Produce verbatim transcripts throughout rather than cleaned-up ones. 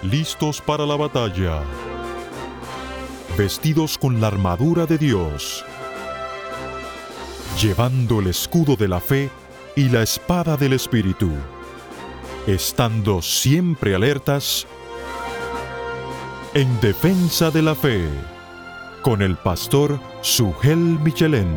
listos para la batalla, vestidos con la armadura de Dios, llevando el escudo de la fe y la espada del Espíritu, estando siempre alertas en defensa de la fe, con el pastor Sugel Michelén.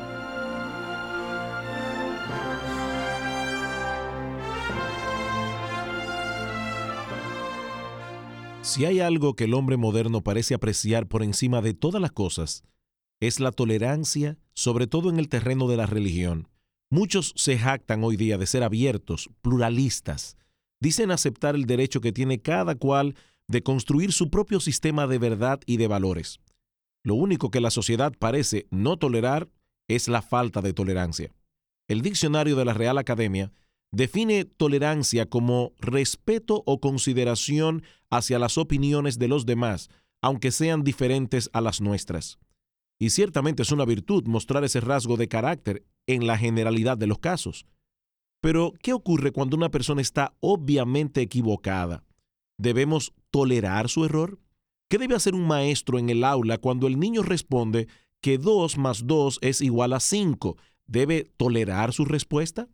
Si hay algo que el hombre moderno parece apreciar por encima de todas las cosas, es la tolerancia, sobre todo en el terreno de la religión. Muchos se jactan hoy día de ser abiertos, pluralistas. Dicen aceptar el derecho que tiene cada cual de construir su propio sistema de verdad y de valores. Lo único que la sociedad parece no tolerar es la falta de tolerancia. El diccionario de la Real Academia define tolerancia como respeto o consideración hacia las opiniones de los demás, aunque sean diferentes a las nuestras. Y ciertamente es una virtud mostrar ese rasgo de carácter en la generalidad de los casos. Pero, ¿qué ocurre cuando una persona está obviamente equivocada? ¿Debemos tolerar su error? ¿Qué debe hacer un maestro en el aula cuando el niño responde que dos más dos es igual a cinco? ¿Debe tolerar su respuesta?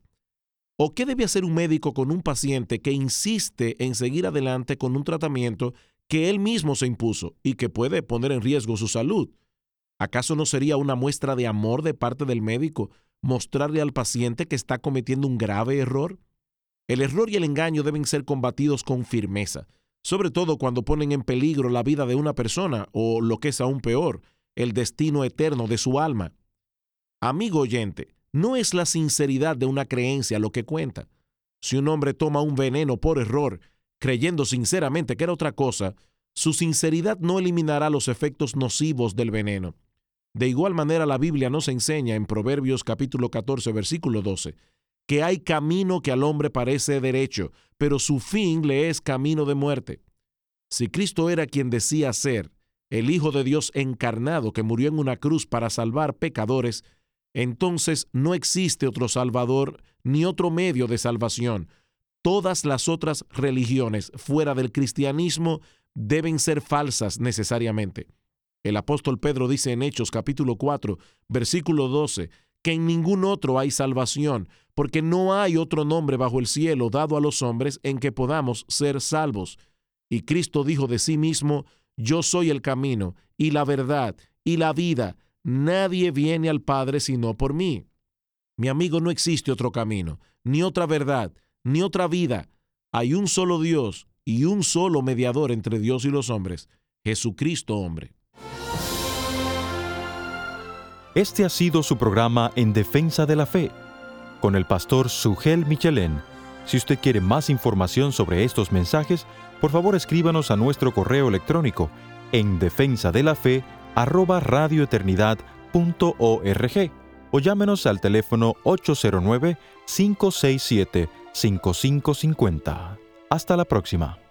¿O qué debe hacer un médico con un paciente que insiste en seguir adelante con un tratamiento que él mismo se impuso y que puede poner en riesgo su salud? ¿Acaso no sería una muestra de amor de parte del médico mostrarle al paciente que está cometiendo un grave error? El error y el engaño deben ser combatidos con firmeza, sobre todo cuando ponen en peligro la vida de una persona o, lo que es aún peor, el destino eterno de su alma. Amigo oyente, no es la sinceridad de una creencia lo que cuenta. Si un hombre toma un veneno por error, creyendo sinceramente que era otra cosa, su sinceridad no eliminará los efectos nocivos del veneno. De igual manera, la Biblia nos enseña en Proverbios capítulo catorce, versículo doce, que hay camino que al hombre parece derecho, pero su fin le es camino de muerte. Si Cristo era quien decía ser, el Hijo de Dios encarnado que murió en una cruz para salvar pecadores, entonces no existe otro Salvador ni otro medio de salvación. Todas las otras religiones fuera del cristianismo deben ser falsas necesariamente. El apóstol Pedro dice en Hechos capítulo cuatro, versículo doce, que en ningún otro hay salvación, porque no hay otro nombre bajo el cielo dado a los hombres en que podamos ser salvos. Y Cristo dijo de sí mismo, yo soy el camino, y la verdad, y la vida. Nadie viene al Padre sino por mí. Mi amigo, no existe otro camino, ni otra verdad, ni otra vida. Hay un solo Dios y un solo mediador entre Dios y los hombres, Jesucristo hombre. Este ha sido su programa En Defensa de la Fe, con el pastor Sugel Michelén. Si usted quiere más información sobre estos mensajes, por favor escríbanos a nuestro correo electrónico en defensa de la fe arroba radioeternidad punto org o llámenos al teléfono ocho cero nueve, cinco seis siete, cinco cinco cinco cero. Hasta la próxima.